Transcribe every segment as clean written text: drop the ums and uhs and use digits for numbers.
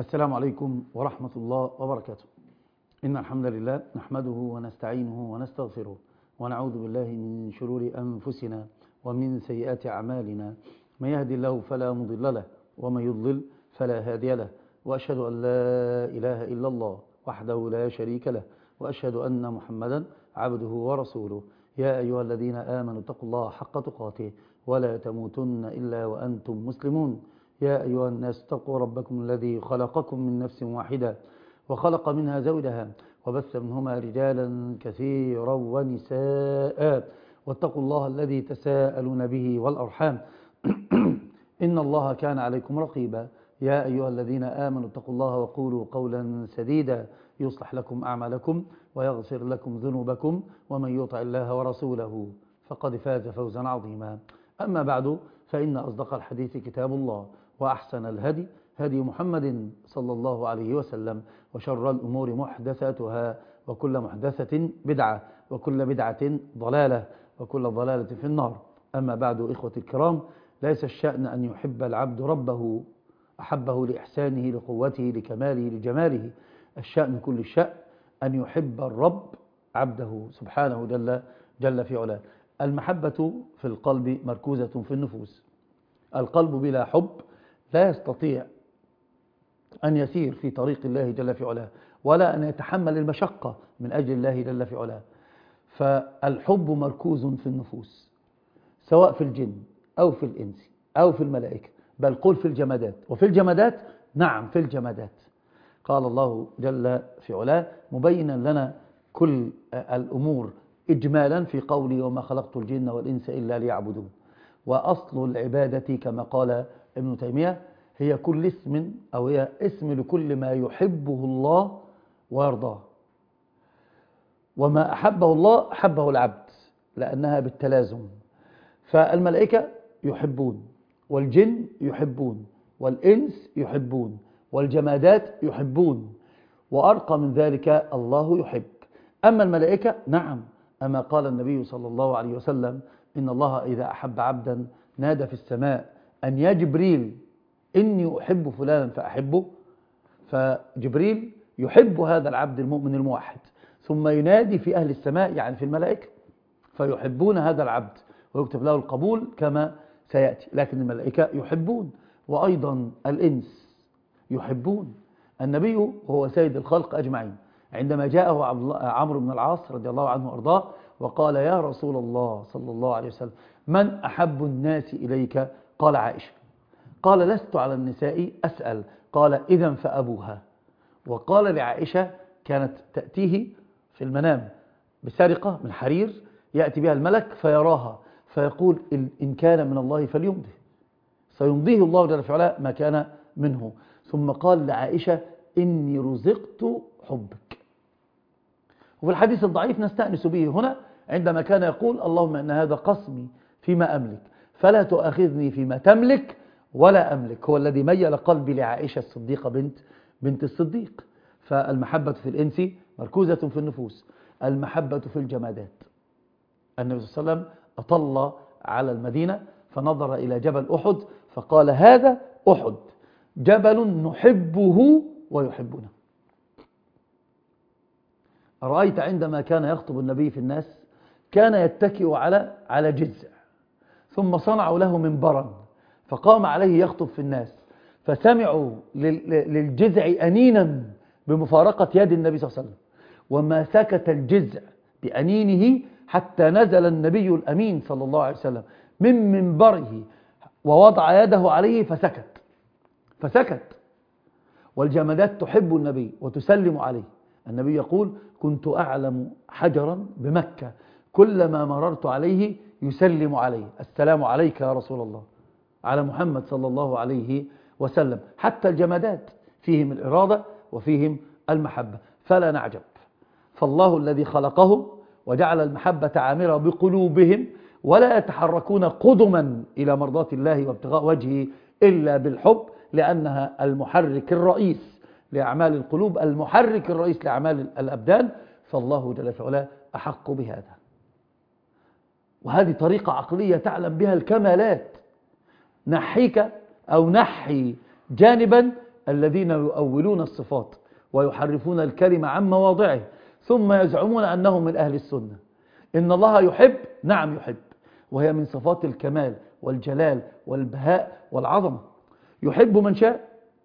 السلام عليكم ورحمة الله وبركاته. إن الحمد لله نحمده ونستعينه ونستغفره ونعوذ بالله من شرور أنفسنا ومن سيئات أعمالنا. من يهدي الله فلا مضل له ومن يضلل فلا هادي له، وأشهد أن لا إله إلا الله وحده لا شريك له، وأشهد أن محمدا عبده ورسوله. يا أيها الذين آمنوا اتقوا الله حق تقاته ولا تموتن إلا وأنتم مسلمون. يا أيها الناس اتقوا ربكم الذي خلقكم من نفس واحدة وخلق منها زوجها وبث منهما رجالا كثيرا ونساء، واتقوا الله الذي تساءلون به والأرحام إن الله كان عليكم رقيبا. يا أيها الذين آمنوا اتقوا الله وقولوا قولا سديدا يصلح لكم أعمالكم ويغفر لكم ذنوبكم، ومن يطع الله ورسوله فقد فاز فوزا عظيما. أما بعد، فإن أصدق الحديث كتاب الله، وأحسن الهدي هدي محمد صلى الله عليه وسلم، وشر الأمور محدثاتها، وكل محدثة بدعة، وكل بدعة ضلالة، وكل ضلالة في النار. أما بعد، إخوتي الكرام، ليس الشأن أن يحب العبد ربه أحبه لإحسانه لقوته لكماله لجماله، الشأن كل الشأن أن يحب الرب عبده سبحانه جل في علاه. المحبة في القلب مركوزة في النفوس. القلب بلا حب لا يستطيع أن يسير في طريق الله جل في علاه، ولا أن يتحمل المشقة من أجل الله جل في علاه. فالحب مركوز في النفوس، سواء في الجن أو في الإنس أو في الملائكة، بل قل في الجمادات. وفي الجمادات، نعم في الجمادات، قال الله جل في علاه مبينا لنا كل الأمور إجمالا في قوله: وما خلقت الجن والإنس إلا ليعبدون. وأصل العبادة كما قال ابن تيمية هي كل اسم، أو هي اسم لكل ما يحبه الله ويرضاه. وما أحبه الله أحبه العبد، لأنها بالتلازم. فالملائكة يحبون، والجن يحبون، والإنس يحبون، والجمادات يحبون، وأرقى من ذلك الله يحب. أما الملائكة نعم، أما قال النبي صلى الله عليه وسلم: إن الله إذا أحب عبدا نادى في السماء أن يا جبريل إني أحب فلانا فأحبه. فجبريل يحب هذا العبد المؤمن الموحد، ثم ينادي في أهل السماء، يعني في الملائكة، فيحبون هذا العبد ويكتب له القبول كما سيأتي. لكن الملائكة يحبون، وأيضا الإنس يحبون. النبي وهو سيد الخلق أجمعين عندما جاءه عمرو بن العاص رضي الله عنه وأرضاه وقال: يا رسول الله صلى الله عليه وسلم، من أحب الناس إليك؟ قال: عائشة. قال: لست على النساء أسأل. قال: إذن فأبوها. وقال لعائشة: كانت تأتيه في المنام بسرقة من حرير، يأتي بها الملك فيراها فيقول: إن كان من الله فليمضه، سيمضيه الله جل في علاه ما كان منه. ثم قال لعائشة: إني رزقت حبك. وفي الحديث الضعيف نستأنس به هنا عندما كان يقول: اللهم إن هذا قسمي فيما أملك فلا تؤاخذني فيما تملك ولا أملك. هو الذي ميل قلبي لعائشة الصديقة بنت الصديق. فالمحبة في الإنس مركوزة في النفوس، المحبة في الجمادات. النبي صلى الله عليه وسلم أطل على المدينة فنظر إلى جبل أحد فقال: هذا أحد، جبل نحبه ويحبنا. أرأيت عندما كان يخطب النبي في الناس كان يتكئ على جذع، ثم صنعوا له منبرا فقام عليه يخطب في الناس، فسمعوا للجذع أنينا بمفارقة يد النبي صلى الله عليه وسلم، وما سكت الجذع بأنينه حتى نزل النبي الأمين صلى الله عليه وسلم من منبره ووضع يده عليه فسكت. والجمادات تحب النبي وتسلم عليه. النبي يقول: كنت أعلم حجرا بمكة كلما مررت عليه يسلم عليه: السلام عليك يا رسول الله، على محمد صلى الله عليه وسلم. حتى الجمادات فيهم الإرادة وفيهم المحبة، فلا نعجب. فالله الذي خلقهم وجعل المحبة عامرة بقلوبهم، ولا يتحركون قدما إلى مرضاة الله وابتغاء وجهه إلا بالحب، لأنها المحرك الرئيس لأعمال القلوب، المحرك الرئيس لأعمال الأبدان. فالله جل في علاه أحق بهذا. وهذه طريقة عقلية تعلم بها الكمالات. نحيك أو نحي جانبا الذين يؤولون الصفات ويحرفون الكلمة عن مواضعه ثم يزعمون أنهم من أهل السنة. إن الله يحب، نعم يحب، وهي من صفات الكمال والجلال والبهاء والعظمة. يحب من شاء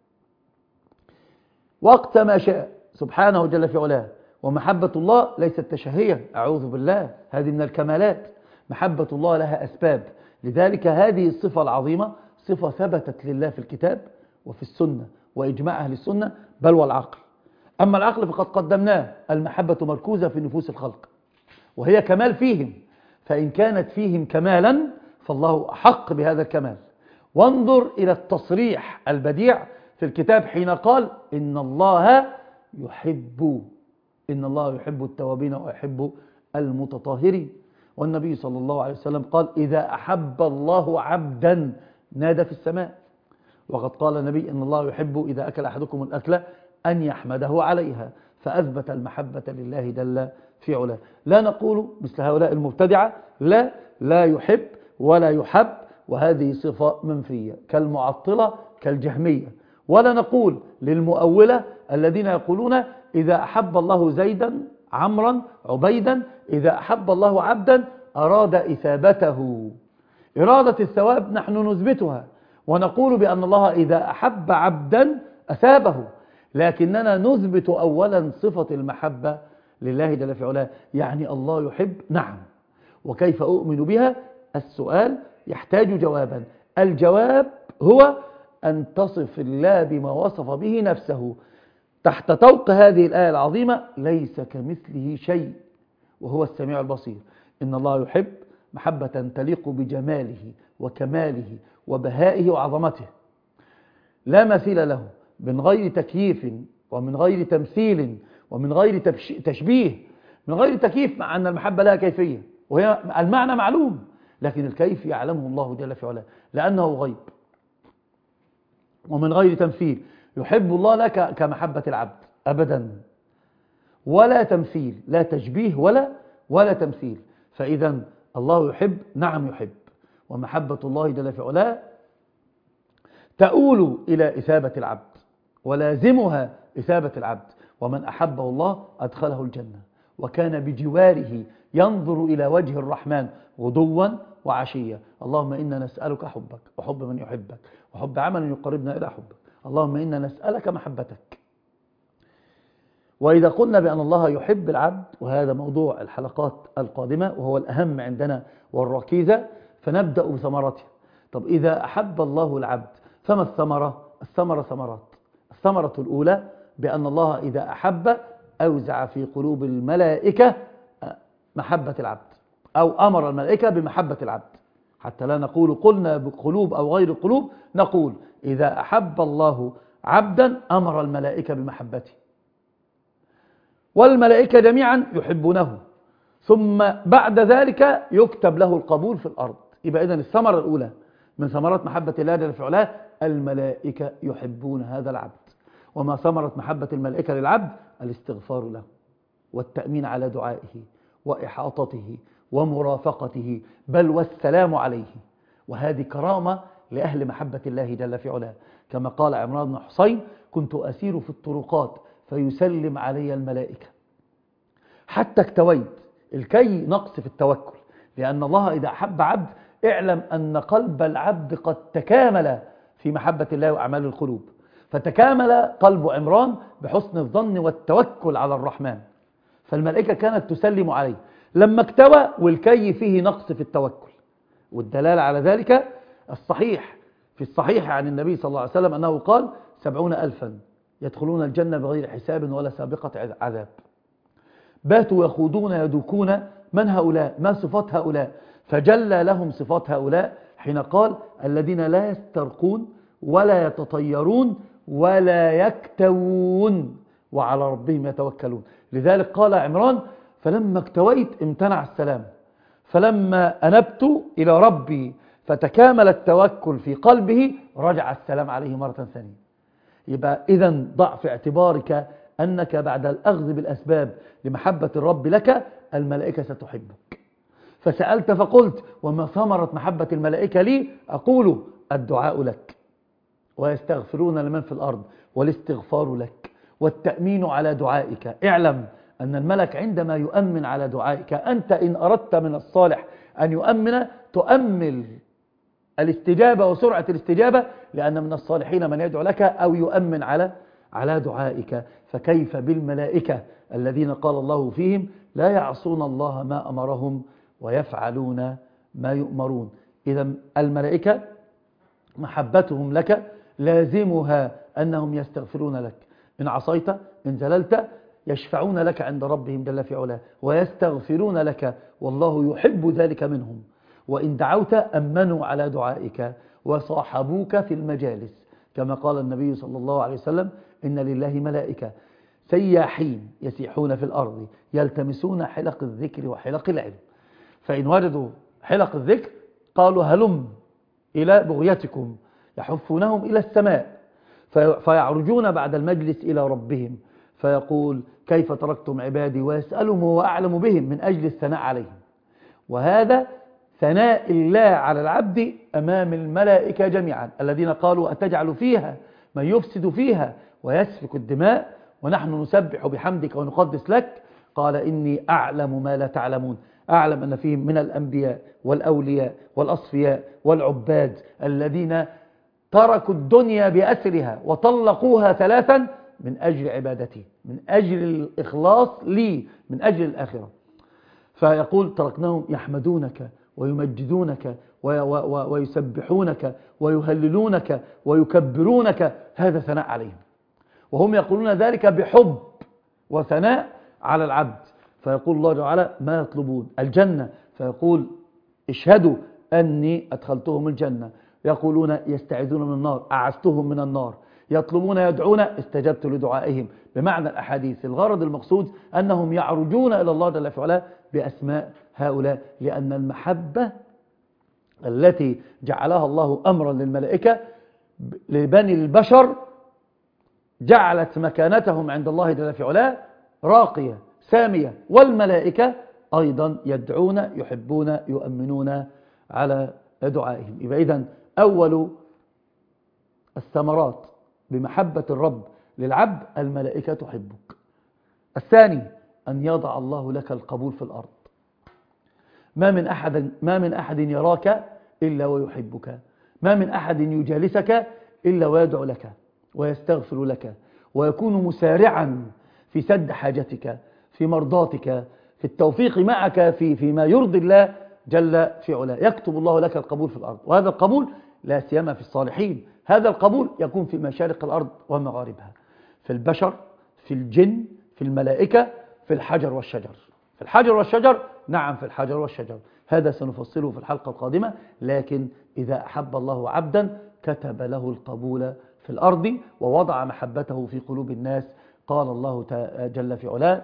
وقت ما شاء سبحانه جل في علاه. ومحبة الله ليست تشهية، أعوذ بالله، هذه من الكمالات. محبة الله لها أسباب، لذلك هذه الصفة العظيمة صفة ثبتت لله في الكتاب وفي السنة وإجماع أهل السنة بل والعقل. أما العقل فقد قدمناه، المحبة مركوزة في نفوس الخلق وهي كمال فيهم، فإن كانت فيهم كمالا فالله أحق بهذا الكمال. وانظر إلى التصريح البديع في الكتاب حين قال إن الله يحب التوابين ويحب المتطهرين. والنبي صلى الله عليه وسلم قال إذا أحب الله عبدا نادى في السماء. وقد قال النبي إن الله يحب إذا أكل أحدكم الأكلة أن يحمده عليها، فأثبت المحبة لله جل في علاه. لا نقول مثل هؤلاء المبتدعة لا يحب ولا يحب، وهذه صفة منفية كالمعطلة كالجهمية. ولا نقول للمؤولة الذين يقولون إذا أحب الله زيدا عمرا عبيدا، إذا أحب الله عبدا أراد إثابته. إرادة الثواب نحن نثبتها ونقول بأن الله إذا أحب عبدا أثابه، لكننا نثبت أولا صفة المحبة لله جل في علاه. يعني الله يحب، نعم. وكيف أؤمن بها؟ السؤال يحتاج جوابا. الجواب هو أن تصف الله بما وصف به نفسه تحت طوق هذه الآية العظيمة: ليس كمثله شيء وهو السميع البصير. إن الله يحب محبة تليق بجماله وكماله وبهائه وعظمته لا مثيل له، من غير تكييف ومن غير تمثيل ومن غير تشبيه. من غير تكييف، مع أن المحبة لها كيفية وهي المعنى معلوم، لكن الكيف يعلمه الله جل في علاه لأنه غيب. ومن غير تمثيل، يحب الله لك كمحبة العبد أبدا، ولا تمثيل، لا تشبيه ولا تمثيل. فإذا الله يحب، نعم يحب، ومحبة الله جل في علاه تؤول إلى إثابة العبد ولازمها إثابة العبد. ومن أحبه الله أدخله الجنة وكان بجواره ينظر إلى وجه الرحمن غدوا وعشيا. اللهم إنا نسألك حبك وحب من يحبك وحب عمل يقربنا إلى حبك. اللهم إنا نسألك محبتك. وإذا قلنا بأن الله يحب العبد، وهذا موضوع الحلقات القادمة وهو الأهم عندنا والركيزة، فنبدأ بثمرته. طب إذا أحب الله العبد فما الثمرة؟ الثمرة ثمرات. الثمرة الأولى بأن الله إذا أحب أوزع في قلوب الملائكة محبة العبد، أو أمر الملائكة بمحبة العبد، حتى لا نقول قلنا بقلوب أو غير قلوب، نقول إذا أحب الله عبدا أمر الملائكة بمحبته، والملائكة جميعا يحبونه، ثم بعد ذلك يكتب له القبول في الأرض. يبقى إذن الثمرة الأولى من ثمرات محبة الله جل في علاه الملائكة يحبون هذا العبد. وما ثمرة محبة الملائكة للعبد؟ الاستغفار له والتأمين على دعائه وإحاطته ومرافقته، بل والسلام عليه. وهذه كرامة لأهل محبة الله جل في علاه، كما قال عمران بن حسين: كنت أسير في الطرقات فيسلم علي الملائكة حتى اكتويت. الكي نقص في التوكل، لأن الله إذا أحب عبد اعلم أن قلب العبد قد تكامل في محبة الله وأعمال القلوب. فتكامل قلب عمران بحسن الظن والتوكل على الرحمن، فالملائكة كانت تسلم عليه لما اكتوى، والكي فيه نقص في التوكل. والدلالة على ذلك في الصحيح عن النبي صلى الله عليه وسلم أنه قال: 70,000 يدخلون الجنة بغير حساب ولا سابقة عذاب. باتوا يخوضون يدوكون من هؤلاء، ما صفات هؤلاء، فجلى لهم صفات هؤلاء حين قال: الذين لا يسترقون ولا يتطيرون ولا يكتوون وعلى ربهم يتوكلون. لذلك قال عمران: فلما اكتويت امتنع السلام، فلما أنبت إلى ربي فتكامل التوكل في قلبه رجع السلام عليه مرة ثانية. يبقى إذن ضع في اعتبارك أنك بعد الأخذ بالأسباب لمحبة الرب لك الملائكة ستحبك. فسألت فقلت: وما ثمرة محبة الملائكة لي؟ أقول: الدعاء لك ويستغفرون لمن في الأرض والاستغفار لك والتأمين على دعائك. اعلم أن الملك عندما يؤمن على دعائك، أنت إن أردت من الصالح أن يؤمن تؤمل الاستجابة وسرعة الاستجابة، لأن من الصالحين من يدعو لك أو يؤمن على دعائك. فكيف بالملائكة الذين قال الله فيهم لا يعصون الله ما أمرهم ويفعلون ما يؤمرون. إذا الملائكة محبتهم لك لازمها أنهم يستغفرون لك، إن عصيت إن زللت يشفعون لك عند ربهم جل في علاه ويستغفرون لك، والله يحب ذلك منهم. وإن دعوت أمنوا على دعائك وصاحبوك في المجالس، كما قال النبي صلى الله عليه وسلم إن لله ملائكة سياحين يسيحون في الأرض يلتمسون حلق الذكر وحلق العلم، فإن وجدوا حلق الذكر قالوا هلم إلى بغيتكم، يحفونهم إلى السماء فيعرجون بعد المجلس إلى ربهم فيقول كيف تركتم عبادي، ويسألهم وهو أعلم بهم من أجل الثناء عليهم. وهذا ثناء الله على العبد أمام الملائكة جميعا الذين قالوا أتجعل فيها من يفسد فيها ويسفك الدماء ونحن نسبح بحمدك ونقدس لك، قال إني أعلم ما لا تعلمون. أعلم أن فيهم من الأنبياء والأولياء والأصفياء والعباد الذين تركوا الدنيا بأسرها وطلقوها ثلاثا من أجل عبادتي، من أجل الإخلاص لي، من أجل الآخرة. فيقول تركناهم يحمدونك ويمجدونك ويسبحونك ويهللونك ويكبرونك، هذا ثناء عليهم، وهم يقولون ذلك بحب وثناء على العبد. فيقول الله تعالى ما يطلبون الجنة، فيقول اشهدوا أني أدخلتهم الجنة. يقولون يستعيذون من النار أعزتهم من النار. يطلبون يدعون استجبت لدعائهم. بمعنى الأحاديث الغرض المقصود أنهم يعرجون إلى الله جل في علاه بأسماء هؤلاء، لأن المحبة التي جعلها الله أمرا للملائكة لبني البشر جعلت مكانتهم عند الله جل في علاه راقية سامية، والملائكة أيضا يدعون يحبون يؤمنون على دعائهم. يبقى إذن أول الثمرات بمحبة الرب للعبد الملائكة تحبك. الثاني أن يضع الله لك القبول في الأرض. ما من أحد يراك إلا ويحبك، ما من أحد يجالسك إلا ويدعو لك ويستغفر لك ويكون مسارعا في سد حاجتك، في مرضاتك، في التوفيق معك فيما يرضي الله جل في علاه. يكتب الله لك القبول في الأرض، وهذا القبول لا سيما في الصالحين، هذا القبول يكون في مشارق الأرض ومغاربها، في البشر، في الجن، في الملائكة، في الحجر والشجر. في الحجر والشجر، نعم في الحجر والشجر، هذا سنفصله في الحلقة القادمة. لكن إذا أحب الله عبدا كتب له القبول في الأرض ووضع محبته في قلوب الناس. قال الله جل في علاه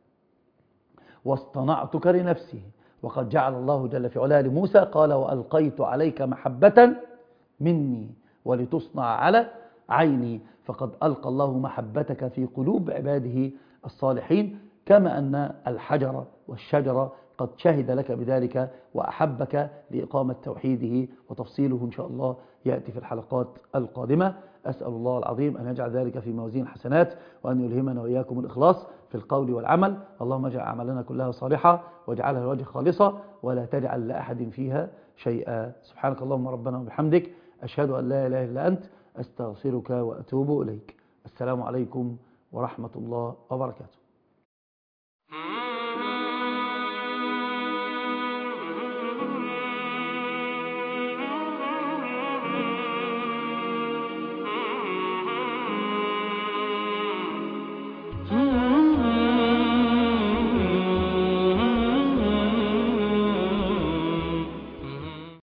واصطنعتك لنفسي. وقد جعل الله جل في علاه لموسى قال وألقيت عليك محبة مني ولتصنع على عيني. فقد ألقى الله محبتك في قلوب عباده الصالحين، كما أن الحجر والشجر قد شهد لك بذلك وأحبك لإقامة توحيده، وتفصيله إن شاء الله يأتي في الحلقات القادمة. أسأل الله العظيم أن يجعل ذلك في موازين الحسنات، وأن يلهمنا وإياكم الإخلاص في القول والعمل. اللهم اجعل أعمالنا كلها صالحة واجعلها لوجه خالصة ولا تجعل لأحد فيها شيئا. سبحانك اللهم ربنا وبحمدك، أشهد أن لا إله إلا أنت، أستغفرك وأتوب إليك. السلام عليكم ورحمة الله وبركاته.